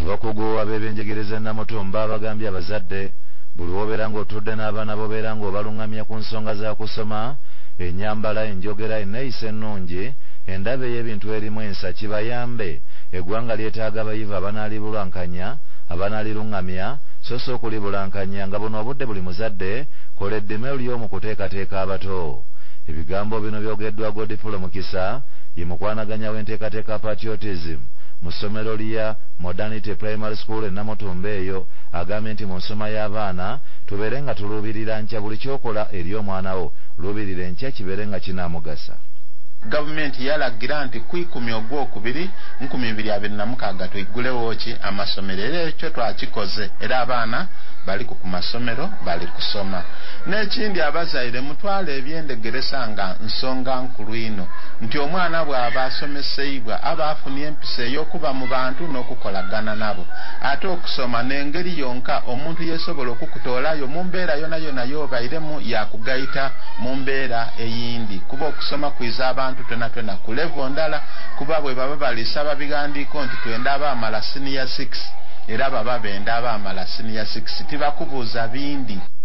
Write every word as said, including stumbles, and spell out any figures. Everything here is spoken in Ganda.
abakugu ab'ebyenjigiriza Namutumba bagambye abazadde buli wobeera ng'otudde n'abaana bobeera ng'obalungamya ku nsonga za kusoma, ennyambala, enjogera, enneeyisa ennungi, endaba ey'ebintu erimu ensa kibayambe eggwanga lyetaaga abayivu abanaalibulankanya abanaalirungamya so si okulibulankanya nga buno obudde buli muzadde kola eddime ly'omu kuteekateeka abato. Ebigambo bino byogeddwa Godfrey Mukisa ye mukwanaganya w'enteekateeka patriotism mu ssomero lya Modernity Primary School e Namutumba eyo. Agambye nti mu nsoma y'abaana tubeere nga tuluubirira nkya buli kyokola eri omwana wo luubirira enkya kibeere nga kinaamugasa. Gavumenti yalagira nti kwikumi ogwokubiri nkumi bibiri abiri na mukaaga tuigulewo ki amasomero, era ekyo twakikoze era abaana bali ku masomero bali kusoma. N'ekindi abazaire mutwale ebyendegeresa nga nsonga nkulu ino nti omwana bw'aba asomeseibwa aba afunye empisa ey'okuba mu bantu n'okukolagana nabo, ate okusoma n'engeri yonka omuntu yesobola okukutoolayo mu mbeera yona yona y'obairemu yakugayita mu mbeera eyindi, kuba okusoma kwiza abantu tona tona ku level ndala, kuba bwe baba balisaba bigandiiko nti twenda abaamala senior six era baba benda abaamala senior six tibakubuuza bindi.